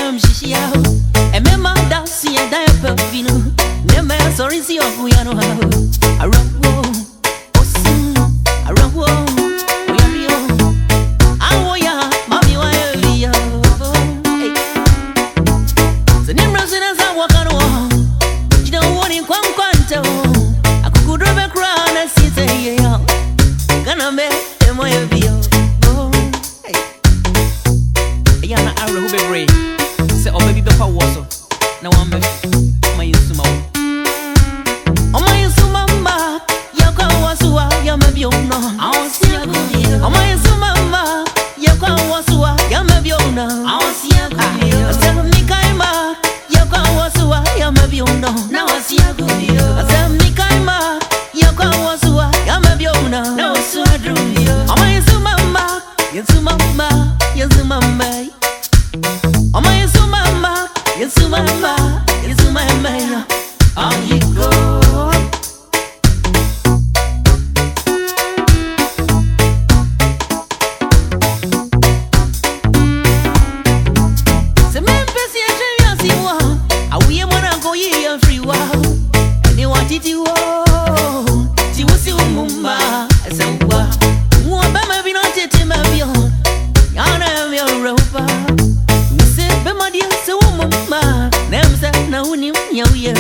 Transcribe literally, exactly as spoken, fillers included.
am shishi ya ho. E me ma da si ya da pe vino. Ne me sorry si ofu ya no ha ho. Arawo, osun, arawo, oyario. Awo ya, mami wa ya. Hey. Se ni mra se na sa wa kanu. Jina woni kwan kwanta ho. Akukudro be kra na si se ye ya. Kana me e mo ya bio. Yana arrow who be brave. Say, oh, baby, the power was so. Now I'm my insuma. Oh, my insuma, Yaka was who I am a biona. I'll see a good. Oh, my insuma, Yaka was who I am a biona. I'll see a good. Tell me, Kaima, Yaka was who I am a biona. Now I see a good. Tell me, Kaima, Yaka was who I am a biona. Now I see a good. Oh, my insuma, Yansuma, Yansuma. Oh my yes mama, yes mama, yes mama. On you go. Se me pesi e chenya siwa, awie mwana go ye free wa. Ene watiti wo, ti wosi umumba, esewa. Wo ba ma bi no tete ma bi ho. Yana mi ropa. Be my dear, so mama, them say, no, you, you,